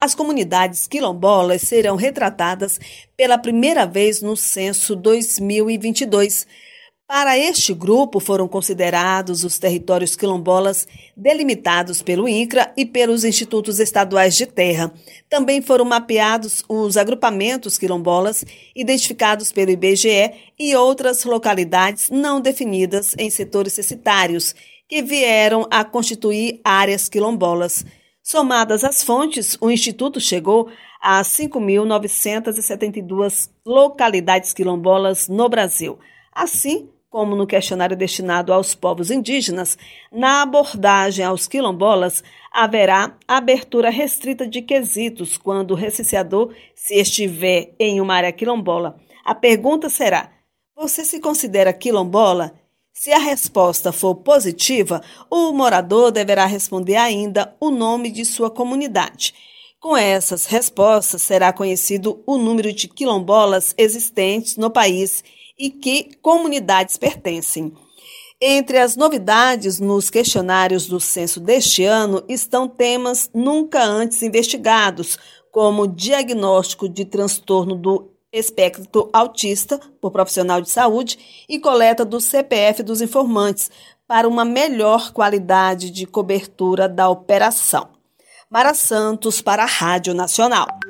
As comunidades quilombolas serão retratadas pela primeira vez no censo 2022. Para este grupo foram considerados os territórios quilombolas delimitados pelo INCRA e pelos Institutos Estaduais de Terra. Também foram mapeados os agrupamentos quilombolas identificados pelo IBGE e outras localidades não definidas em setores censitários, que vieram a constituir áreas quilombolas. Somadas as fontes, o Instituto chegou a 5.972 localidades quilombolas no Brasil. Assim, como no questionário destinado aos povos indígenas, na abordagem aos quilombolas haverá abertura restrita de quesitos quando o recenseador se estiver em uma área quilombola. A pergunta será: você se considera quilombola? Se a resposta for positiva, o morador deverá responder ainda o nome de sua comunidade. Com essas respostas, será conhecido o número de quilombolas existentes no país e que comunidades pertencem. Entre as novidades nos questionários do censo deste ano estão temas nunca antes investigados, como diagnóstico de transtorno do espectro autista por profissional de saúde e coleta do CPF dos informantes para uma melhor qualidade de cobertura da operação. Mara Santos para a Rádio Nacional.